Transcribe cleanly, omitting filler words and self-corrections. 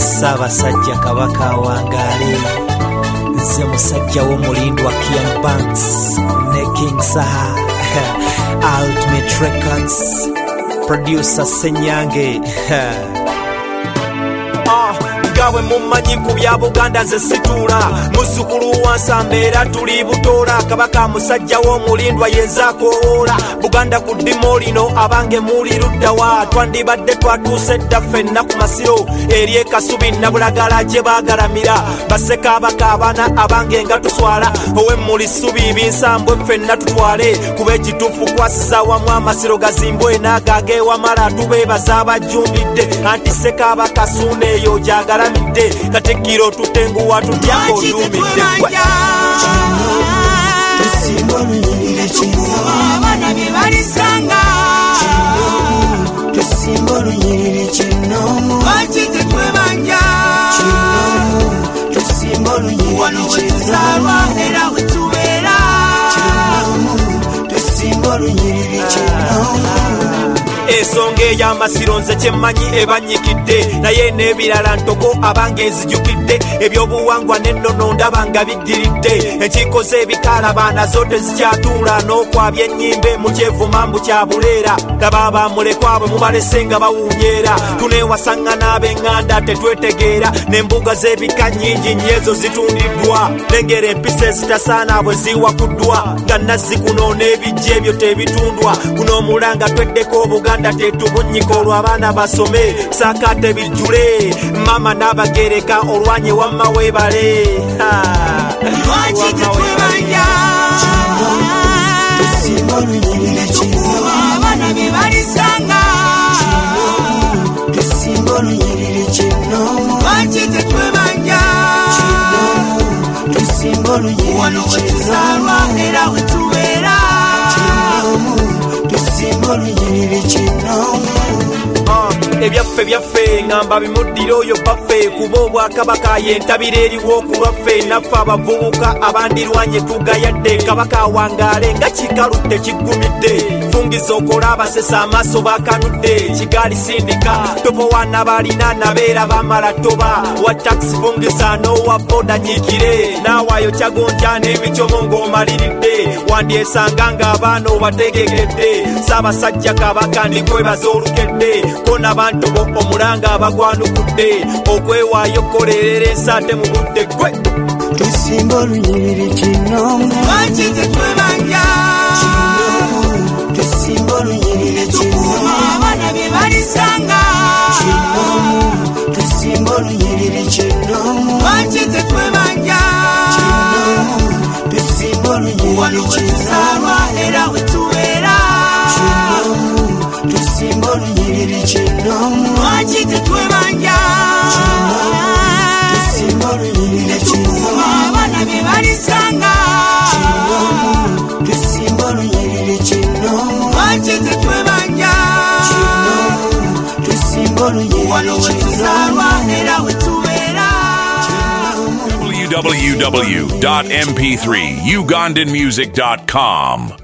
Ssaabasajja Kabaka Wangaale, nze musajja w'omulindwa Kian Banks ne King Saha Ultimate Records producer Senyange. Gawe mumanyi ku bya Buganda nze situula musukulu wansambe era tuli butola Kabaka musajja w'omulindwa yezakoola Buganda ku ddimu lino abange muli luddawa twandibadde twatuuse dda ffenna ku masiro eri ekasubi nabulagala gye baagalamira Bassekabaka abaana abange nga tuswala owe muli ssubi binsambwe ffenna tutwale kuba ekituufu kwasiza wamu amasiro gazimbwe n'agageewamala tubeebaza abajjumbidde anti Ssekabaka Ssuuna eyo gyagalamidde Katikkiro tutenguwa tutyako olumidde abaana bye balisanga tusimba olunyiriri kinomu lwaki tetwebanja tusimba olunyiriri wano wetuzaalwa era wetubeera tusimba olunyiriri kinomu Ensonga ey'amasiro nze kyemmanyi ebanyikidde naye n'ebirala ntoko abange nzijukidde ebyobuwangwa n'ennono ndaba nga biddiridde enkiiko z'ebikaala baana zo tezikyatuula n'okwabya ennyimbe mu kyevuma mbu kya buleera laba abamulekwa bwe mubalese nga bawunyeera tuneewasaŋŋana ab'eŋŋanda tetwetegeera n'embuga z'ebika nnyingi nnyo ezo zitundiddwa lengera empisa ezitasaana bwe ziwakuddwa nga nazzi kuno n'ebijja ebyo tebitundwa kuno omulanga tweddeko Buganda tetubunyika olwo abaana basome saakate bijjule mama n'abagereka olwanye wamma weebale lwaki tetwebanja tusimba olunyiriri kinomu abaana bye balisanga tusimba olunyiriri kinomu lwaki tetwebanja tusimba olunyiriri wano wetuzaalwa era wetubeera tusimba olunyiriri kinomu ebyaffe byaffe ngamba bimuddire oyo baffe kuba obwakabaka yentabira eriwo okulwaffe naffe abavubuka abandirwanye tugayadde Kabaka Wangaale nga kikaludde kiggumidde fungiza okola abasesa amaaso bakanudde kigaali sindika topo wana balina nabeera bamala toba wa taxi fungiza n'owa boda nyikire naawayo kyagonja n'ebicomo ng'omaliridde wandyesanga ng'abaana obategegedde Ssaabasajja Kabaka ndikwebaza olukedde kona bantu bo omulanga abagwanukudde okwewaayo kolerera ensaate mu budde gwe tusimba olunyiriri kinomu lwaki tetwebanja tusimba olunyiriri kinomu abaana bye balisanga tusimba olunyiriri kinomu lwaki tetwebanja tusimba olunyiriri wano wetuzaalwa era wetubeera tusimba olunyiriri kinomu lwaki tetwebanja tusimba olunyiriri kinomu abaana bye balisanga tusimba olunyiriri kinomu lwaki tetwebanja tusimba olunyiriri wano wetuzaalwa era wetubeera www.mp3ugandanmusic.com